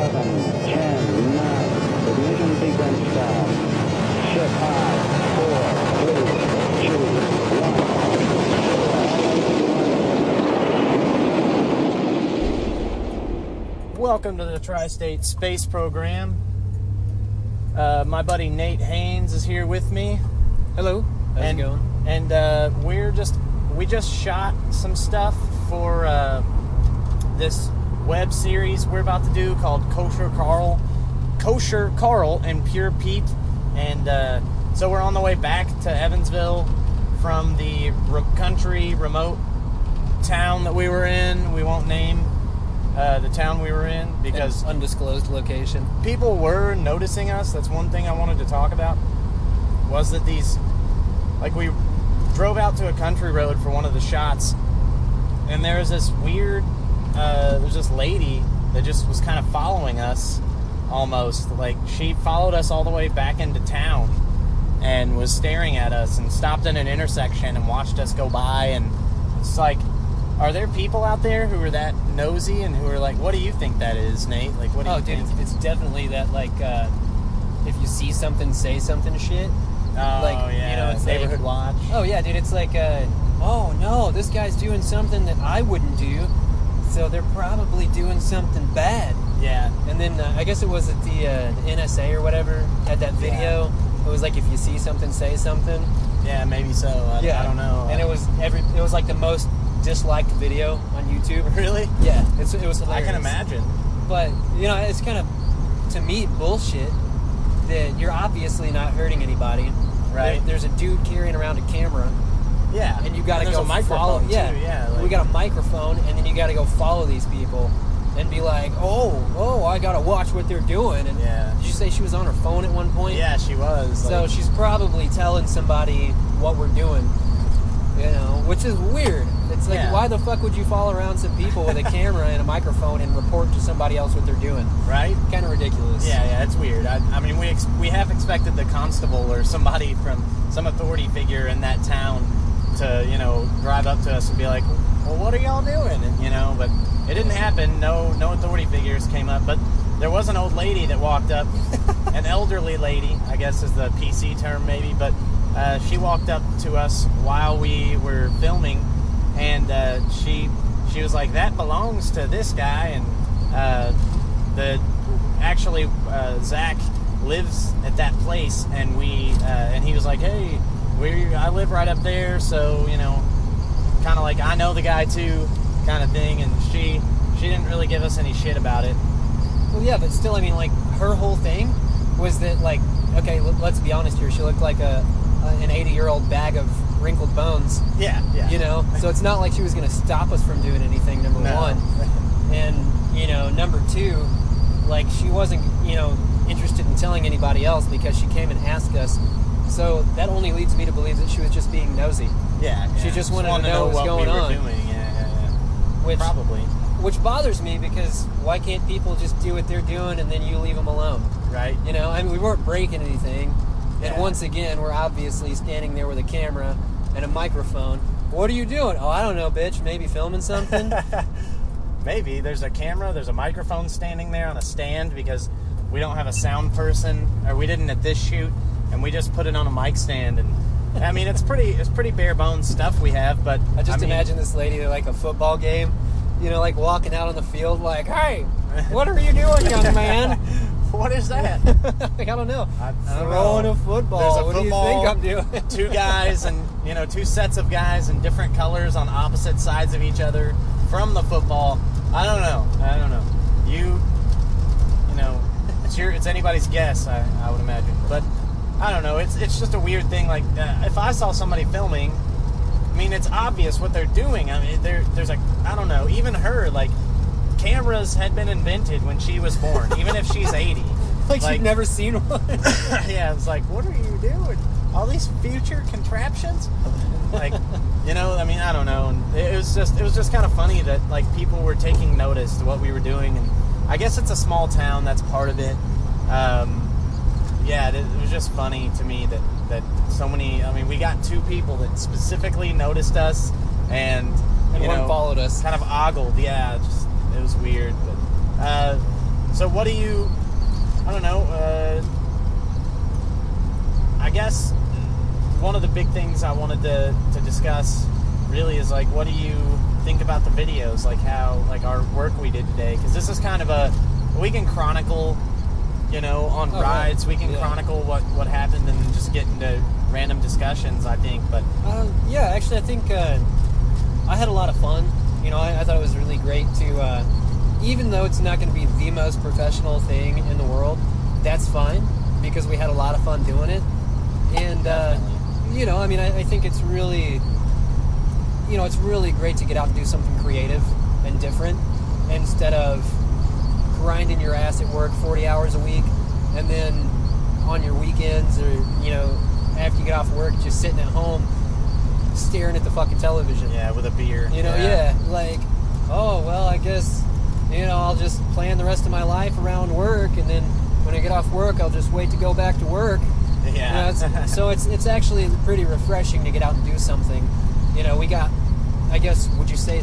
11, 10, 9. Ignition sequence start. Ship high. 4, 3, 2, 1. Welcome to the Tri-State Space Program. My buddy Nate Haynes is here with me. Hello. How's it going? And we just shot some stuff for this web series we're about to do called Kosher Carl and Pure Pete. And so we're on the way back to Evansville from the country remote town that we were in. We won't name the town we were in because an undisclosed location. People were noticing us. That's one thing I wanted to talk about, was that we drove out to a country road for one of the shots, and there was this weird there's this lady that just was kind of following us, almost like she followed us all the way back into town and was staring at us and stopped at an intersection and watched us go by. And it's like, are there people out there who are that nosy and who are like, what do you think that is, Nate? Like, what do you think? It's definitely that, like, if you see something, say something shit. Oh, like, yeah. You know, it's Neighborhood like, watch. Oh, yeah, dude, it's like, oh, no, this guy's doing something that I wouldn't do, so they're probably doing something bad. Yeah. And then, I guess it was at the NSA or whatever, had that video. Yeah. It was like, if you see something, say something. Yeah, maybe so. I don't know. And it was like the most disliked video on YouTube. Really? Yeah, it was hilarious. I can imagine. But, you know, it's kind of, to me, bullshit that you're obviously not hurting anybody. Right. There's a dude carrying around a camera. Yeah. And you got to go a microphone follow. too. Yeah. Like, we got a microphone, and then you got to go follow these people and be like, oh, I got to watch what they're doing. And yeah. Did you say she was on her phone at one point? Yeah, she was. So she's probably telling somebody what we're doing, you know, which is weird. It's like, why the fuck would you follow around some people with a camera and a microphone and report to somebody else what they're doing? Right? Kind of ridiculous. Yeah, it's weird. I mean, we have expected the constable or somebody from some authority figure in that town to, you know, drive up to us and be like, well, what are y'all doing? And, you know, but it didn't happen. No authority figures came up. But there was an old lady that walked up, an elderly lady, I guess is the PC term maybe, but she walked up to us while we were filming, and she was like, that belongs to this guy. And Zach lives at that place, and and he was like, hey, I live right up there, so, you know, kind of like, I know the guy too, kind of thing. And she didn't really give us any shit about it. Well, yeah, but still, I mean, like, her whole thing was that, like, okay, let's be honest here, she looked like an 80-year-old bag of wrinkled bones. Yeah. You know? So it's not like she was going to stop us from doing anything, number one. And, you know, number two, like, she wasn't, you know, interested in telling anybody else because she came and asked us. So that only leads me to believe that she was just being nosy. Yeah. She just wanted to know what was going on. Doing. Yeah. Probably. Which bothers me, because why can't people just do what they're doing and then you leave them alone? Right. You know, I mean, we weren't breaking anything. And once again, we're obviously standing there with a camera and a microphone. What are you doing? Oh, I don't know, bitch. Maybe filming something? Maybe. There's a camera, there's a microphone standing there on a stand because we don't have a sound person, or we didn't at this shoot, and we just put it on a mic stand. And I mean, it's pretty bare bones stuff we have, but I mean, imagine this lady at like a football game, you know, like walking out on the field like, hey, what are you doing, young man? What is that? I don't know. I don't Throwing know. a football. There's a what football, do you think I'm doing? Two guys and, you know, two sets of guys in different colors on opposite sides of each other from the football. I don't know. You know, it's anybody's guess, I would imagine. But I don't know. It's just a weird thing. Like, if I saw somebody filming, I mean, it's obvious what they're doing. I mean, there's I don't know, even her, like, cameras had been invented when she was born, even if she's 80. Like she'd never seen one. Yeah, it's like, what are you doing? All these future contraptions? Like, you know, I mean, I don't know. And it was just kind of funny that, like, people were taking notice to what we were doing. And I guess it's a small town, that's part of it. Yeah, it was just funny to me that so many, I mean, we got two people that specifically noticed us and one followed us. Kind of ogled, yeah, it was weird. But So what do you, I don't know, I guess one of the big things I wanted to discuss really is like, what do you think about the videos, like how, like our work we did today? Because this is kind of we can chronicle, you know, on rides, we can chronicle what happened and just get into random discussions, I think, but... yeah, actually, I think I had a lot of fun. You know, I thought it was really great to, even though it's not going to be the most professional thing in the world, that's fine, because we had a lot of fun doing it. And, you know, I mean, I think it's really, you know, it's really great to get out and do something creative and different instead of grinding your ass at work 40 hours a week and then on your weekends or, you know, after you get off work, just sitting at home staring at the fucking television. Yeah, with a beer. You know, like, oh, well, I guess, you know, I'll just plan the rest of my life around work, and then when I get off work, I'll just wait to go back to work. Yeah. You know, so it's actually pretty refreshing to get out and do something. You know, we got, I guess, would you say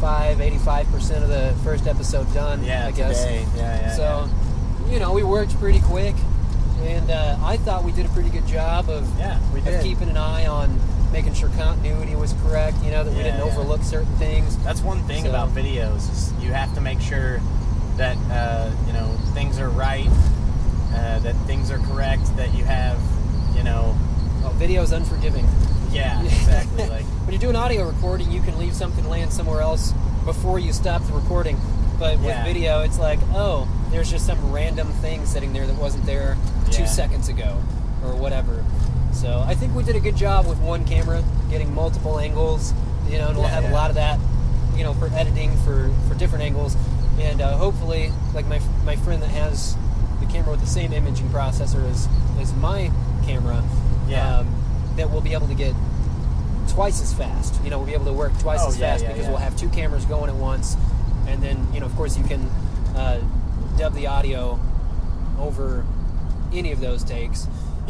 85% of the first episode done? Yeah, I guess. Today. Yeah. So, you know, we worked pretty quick, and I thought we did a pretty good job of keeping an eye on making sure continuity was correct, you know, that we didn't overlook certain things. That's one thing about videos, is you have to make sure that, you know, things are right, that things are correct, that you have, you know... Oh, video's unforgiving. Yeah, exactly. Like when you do an audio recording, you can leave something land somewhere else before you stop the recording. But with video, it's like, oh, there's just some random thing sitting there that wasn't there 2 seconds ago, or whatever. So I think we did a good job with one camera, getting multiple angles, you know, and we'll have a lot of that, you know, for editing for different angles. And hopefully, like my friend that has the camera with the same imaging processor as my camera, that we'll be able to get twice as fast. You know, we'll be able to work twice as fast because we'll have two cameras going at once. And then, you know, of course, you can dub the audio over any of those takes.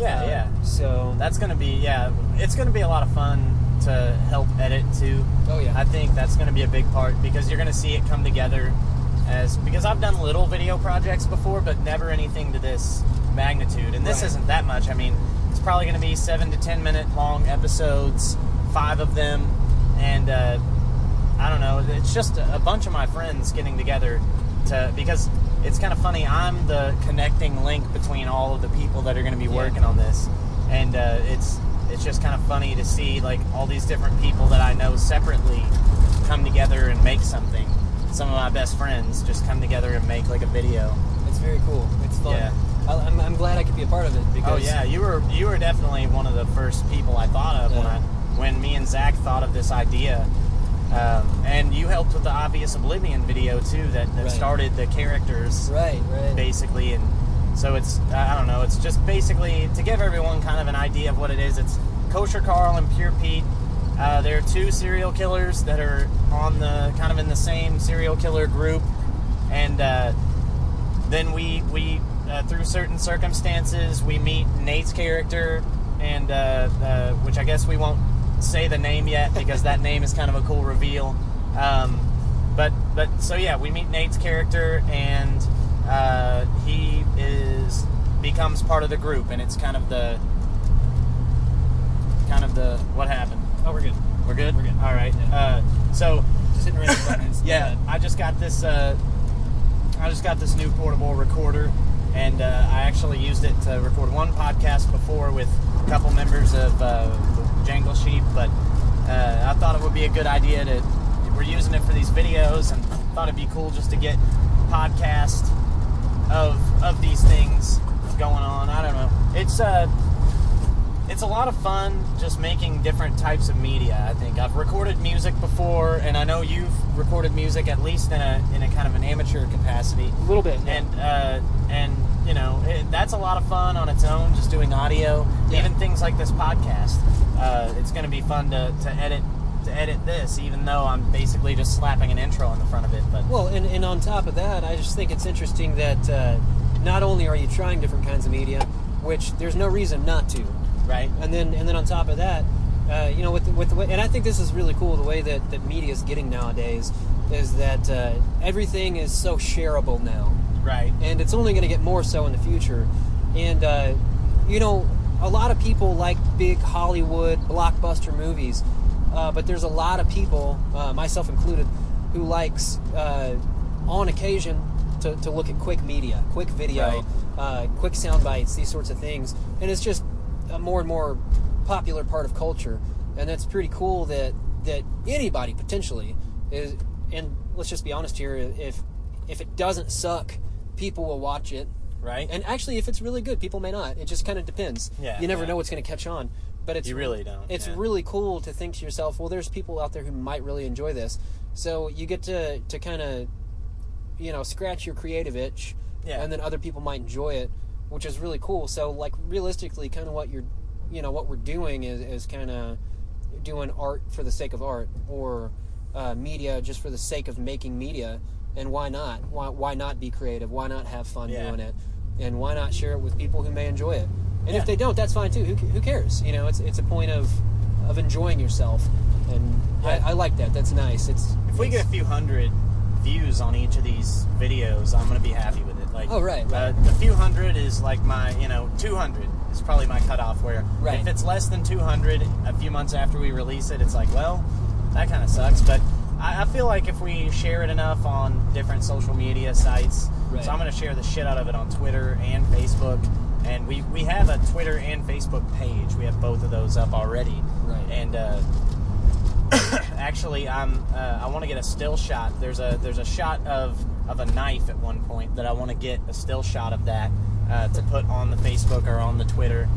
So that's going to be, it's going to be a lot of fun to help edit too. Oh, yeah. I think that's going to be a big part because you're going to see it come together because I've done little video projects before, but never anything to this magnitude. And this isn't that much. I mean, it's probably going to be 7 to 10 minute long episodes, 5 of them. And, I don't know, it's just a bunch of my friends getting together because it's kind of funny. I'm the connecting link between all of the people that are going to be working on this, and it's just kind of funny to see like all these different people that I know separately come together and make something. Some of my best friends just come together and make like a video. It's very cool. It's fun. Yeah. I'm glad I could be a part of it because. Oh yeah, you were definitely one of the first people I thought of when me and Zach thought of this idea. And you helped with the Obvious Oblivion video too that started the characters basically, and so it's I don't know, it's just basically to give everyone kind of an idea of what it is. It's Kosher Carl and Pure Pete. They're 2 serial killers that are on the kind of in the same serial killer group, and then we through certain circumstances we meet Nate's character, and which I guess we won't say the name yet because that name is kind of a cool reveal. But so yeah, we meet Nate's character, and he becomes part of the group, and it's kind of the what happened. Oh, we're good. We're good. We're good. All right. So just hitting random buttons. I just got this new portable recorder, and I actually used it to record one podcast before with a couple members of Jangle Sheep, but I thought it would be a good idea we're using it for these videos, and thought it'd be cool just to get podcast of these things going on. I don't know. It's a lot of fun just making different types of media. I think I've recorded music before, and I know you've recorded music at least in a kind of an amateur capacity. A little bit. Yeah. And you know, that's a lot of fun on its own, just doing audio. Even things like this podcast. It's going to be fun to edit this, even though I'm basically just slapping an intro on the front of it. But well, and on top of that, I just think it's interesting that not only are you trying different kinds of media, which there's no reason not to, right? And then on top of that, you know, with the way, and I think this is really cool, the way that media is getting nowadays, is that everything is so shareable now. Right. And it's only going to get more so in the future. And, you know, a lot of people like big Hollywood blockbuster movies, but there's a lot of people, myself included, who likes, on occasion, to look at quick media, quick video, quick sound bites, these sorts of things. And it's just a more and more popular part of culture. And that's pretty cool that anybody potentially is, and let's just be honest here, if it doesn't suck, people will watch it. Right. And actually, if it's really good, people may not. It just kind of depends. Yeah, you never know what's going to catch on. But it's you really don't. It's really cool to think to yourself, well, there's people out there who might really enjoy this. So you get to kind of, you know, scratch your creative itch, and then other people might enjoy it, which is really cool. So, like, realistically, kind of what we're doing is kind of doing art for the sake of art, or media just for the sake of making media. And why not? Why not be creative? Why not have fun doing it? And why not share it with people who may enjoy it? And if they don't, that's fine too. Who cares? You know, it's a point of enjoying yourself, and I like that. That's nice. If we get a few hundred views on each of these videos, I'm going to be happy with it. Like, right. The few hundred is like my, 200 is probably my cutoff. Where if it's less than 200, a few months after we release it, it's like, well, that kind of sucks. But I feel like if we share it enough on different social media sites, so I'm going to share the shit out of it on Twitter and Facebook. And we have a Twitter and Facebook page. We have both of those up already. Right. And actually, I want to get a still shot. There's a shot of a knife at one point that I want to get a still shot of that to put on the Facebook or on the Twitter.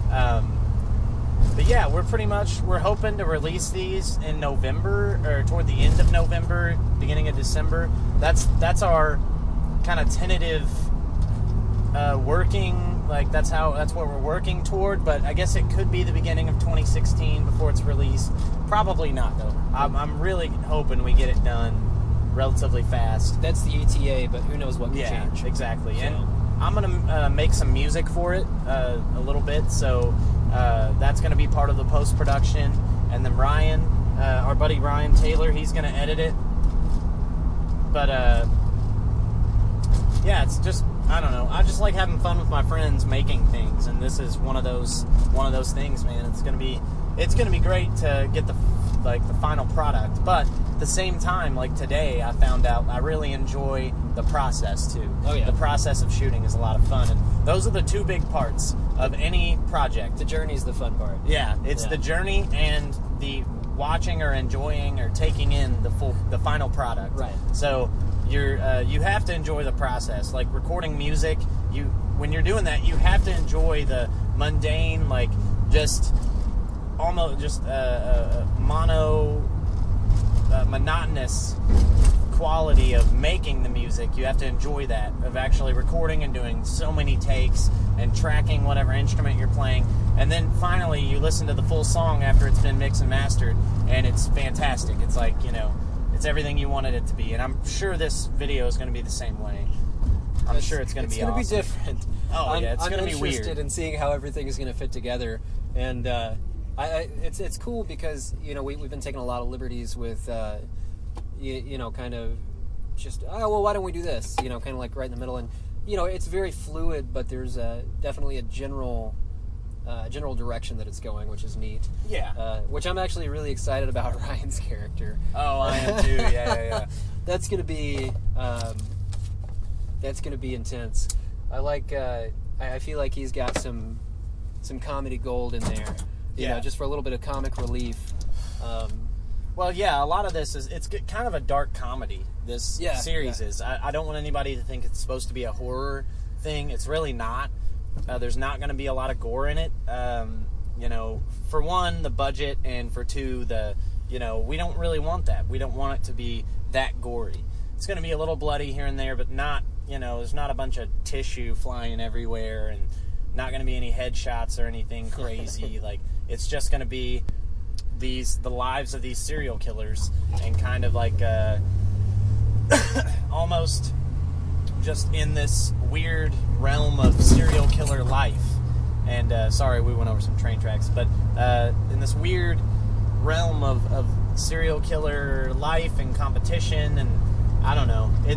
But yeah, we're hoping to release these in November, or toward the end of November, beginning of December. That's our kind of tentative working, like that's what we're working toward. But I guess it could be the beginning of 2016 before it's released. Probably not though. I'm really hoping we get it done relatively fast. That's the ETA, but who knows what can change. Exactly. So. And I'm gonna make some music for it a little bit, so that's gonna be part of the post-production. And then Ryan, our buddy Ryan Taylor, he's gonna edit it. But yeah, it's just, I don't know. I just like having fun with my friends making things, and this is one of those things, man. It's gonna be great to get the final product, but at the same time, like today, I found out I really enjoy the process too. Oh yeah, the process of shooting is a lot of fun, and those are the two big parts of any project. The journey is the fun part. Yeah, it's the journey and the watching or enjoying or taking in the final product. Right. So you have to enjoy the process. Like recording music, when you're doing that, you have to enjoy the mundane, like just almost just monotonous quality of making the music. You have to enjoy that, of actually recording and doing so many takes and tracking whatever instrument you're playing, and then finally you listen to the full song after it's been mixed and mastered, and it's fantastic. It's like, it's everything you wanted it to be. And I'm sure this video is going to be the same way. I'm sure it's going to be awesome. It's going to be different. Oh yeah, it's going to be weird. I'm interested in seeing how everything is going to fit together, and it's cool because we've been taking a lot of liberties with kind of just why don't we do this, kind of like right in the middle, and it's very fluid, but there's definitely a general direction that it's going, which is neat. Yeah. Which I'm actually really excited about Ryan's character. Oh, I am too. Yeah. That's gonna be intense. I like. I feel like he's got some comedy gold in there. Just for a little bit of comic relief. Well, yeah, a lot of this it's kind of a dark comedy. This series is. I don't want anybody to think it's supposed to be a horror thing. It's really not. There's not going to be a lot of gore in it. For one, the budget, and for two, we don't really want that. We don't want it to be that gory. It's going to be a little bloody here and there, but not, there's not a bunch of tissue flying everywhere, and not going to be any headshots or anything crazy. Like, it's just going to be the lives of these serial killers, and kind of like almost just in this weird realm of serial killer life. And sorry, we went over some train tracks, but in this weird realm of serial killer life and competition, and I don't know.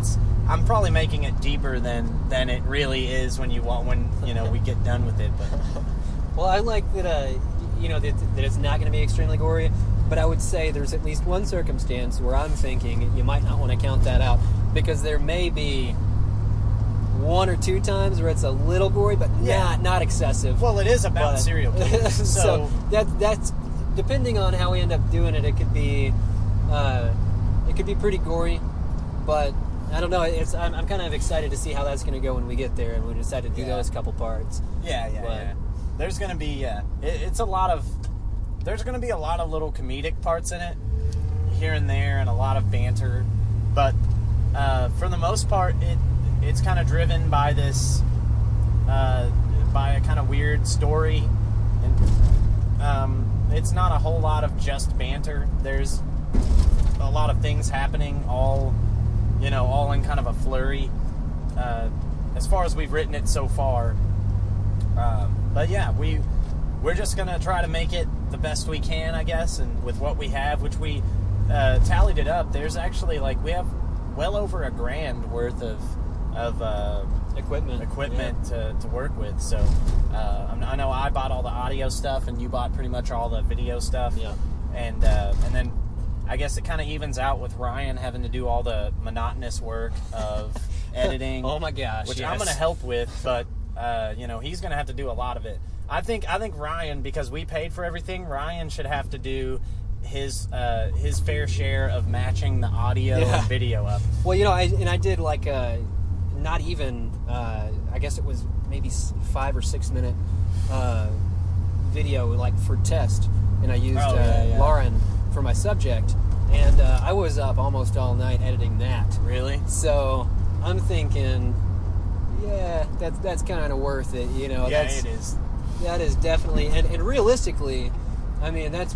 I'm probably making it deeper than it really is when you know, we get done with it. But well, I like that. You know, that it's not going to be extremely gory. But I would say there's at least one circumstance where I'm thinking you might not want to count that out, because there may be one or two times where it's a little gory, but not excessive. Well, it is about serial killers, so that's depending on how we end up doing it. It could be pretty gory, but I don't know. I'm kind of excited to see how that's going to go when we get there and we decide to do those couple parts. Yeah. There's going to be there's going to be a lot of little comedic parts in it, here and there, and a lot of banter. But for the most part, it's kind of driven by this, by a kind of weird story. And it's not a whole lot of just banter. There's a lot of things happening, all in kind of a flurry, as far as we've written it so far. But yeah, we're just going to try to make it the best we can, I guess, and with what we have, which we tallied it up. There's actually, we have well over $1,000 worth of equipment to work with. So I know I bought all the audio stuff, and you bought pretty much all the video stuff. Yeah. And then I guess it kind of evens out with Ryan having to do all the monotonous work of editing. Oh my gosh! Which I'm going to help with, but he's going to have to do a lot of it. I think Ryan, because we paid for everything, Ryan should have to do his fair share of matching the audio and video up. Well, I did not even I guess it was maybe 5 or 6 minute video for test, and I used Lauren for my subject, and I was up almost all night editing that. Really? So I'm thinking, that's kind of worth it. It is. That is definitely, and realistically, I mean, that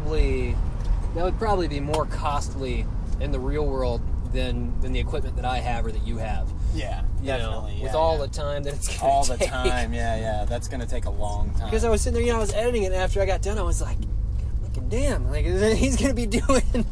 would probably be more costly in the real world than the equipment that I have or that you have. Yeah, definitely. With all the time that it's going to take. All the time, yeah. That's going to take a long time. Because I was sitting there, I was editing it, and after I got done, I was like, damn, he's going to be doing,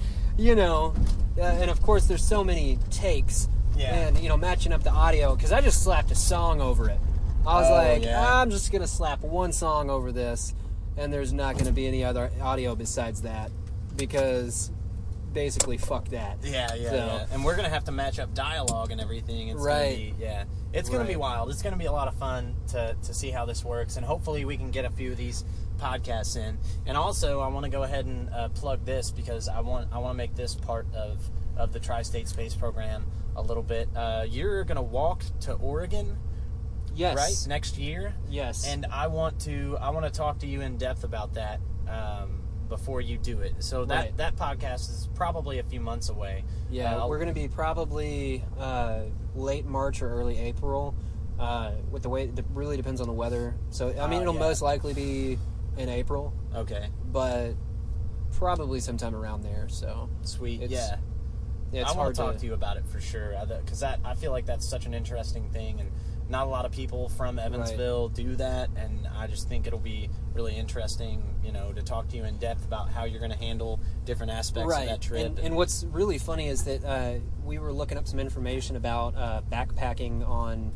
and of course there's so many takes. Yeah. And, matching up the audio, because I just slapped a song over it. I was I'm just going to slap one song over this, and there's not going to be any other audio besides that, because basically fuck that. Yeah. And we're going to have to match up dialogue and everything. It's right. It's going to be wild. It's going to be a lot of fun to see how this works, and hopefully we can get a few of these podcasts in. And also, I want to go ahead and plug this, because I want to make this part of the Tri-State Space Program a little bit. You're going to walk to Oregon. Yes. Right? Next year? Yes. And I want to talk to you in depth about that before you do it. So that podcast is probably a few months away. Yeah, we're going to be probably late March or early April. With the way, it really depends on the weather. So, I mean, it'll most likely be in April. Okay. But probably sometime around there, so. Sweet, it's I want to talk to you about it for sure, because I feel like that's such an interesting thing, and not a lot of people from Evansville do that, and I just think it'll be really interesting, to talk to you in depth about how you're going to handle different aspects of that trip. And what's really funny is that we were looking up some information about backpacking on,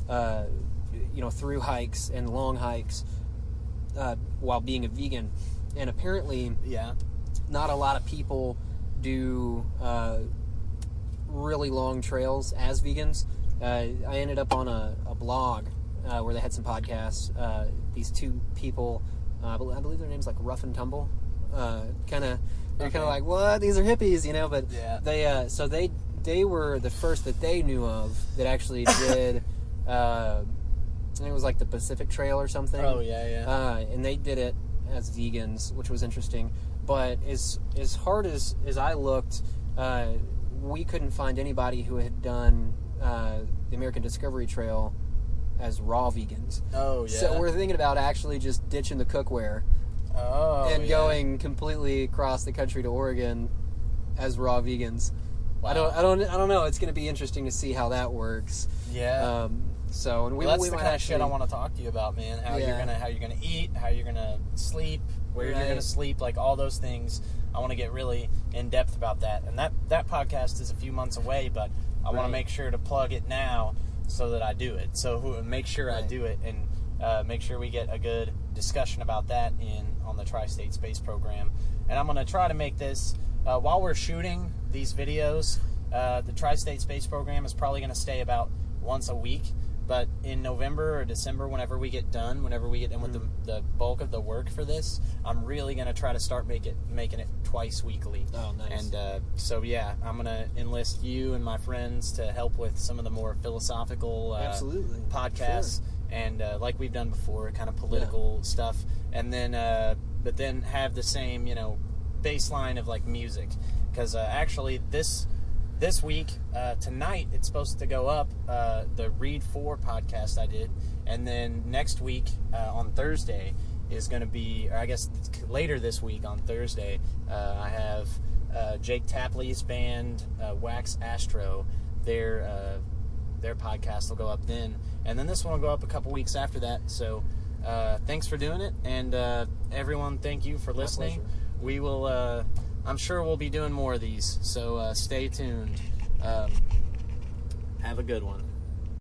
through hikes and long hikes while being a vegan, and apparently, not a lot of people do really long trails as vegans. I ended up on a blog where they had some podcasts. These two people, I believe their name's Rough and Tumble. They're kind of like, what? These are hippies, But they were the first that they knew of that actually did. I think it was the Pacific Trail or something. Oh yeah. And they did it as vegans, which was interesting. But as hard as I looked, we couldn't find anybody who had done the American Discovery Trail as raw vegans. Oh, yeah. So we're thinking about actually just ditching the cookware and going completely across the country to Oregon as raw vegans. Wow. I don't know. It's going to be interesting to see how that works. Yeah. That's the kind of shit I want to talk to you about, man. How you're gonna eat, how you're gonna sleep, where you're gonna sleep, all those things. I want to get really in depth about that. And that podcast is a few months away, but I want Right. to make sure to plug it now so that I do it. So make sure I Right. do it, and make sure we get a good discussion about that on the Tri-State Space Program. And I'm going to try to make this, while we're shooting these videos, the Tri-State Space Program is probably going to stay about once a week. But in November or December, whenever we get done with the bulk of the work for this, I'm really going to try to start making it twice weekly. Oh, nice. And so, yeah, I'm going to enlist you and my friends to help with some of the more philosophical Absolutely. podcasts. Sure. And like we've done before, kind of political stuff. And then, but then have the same, baseline of like music. Because actually this week, tonight, it's supposed to go up, the Read 4 podcast I did. And then next week, on Thursday, is going to be, or I guess later this week on Thursday, I have Jake Tapley's band, Wax Astro. Their podcast will go up then. And then this one will go up a couple weeks after that. So thanks for doing it. And everyone, thank you for listening. pleasure. We will... I'm sure we'll be doing more of these, so stay tuned. Have a good one.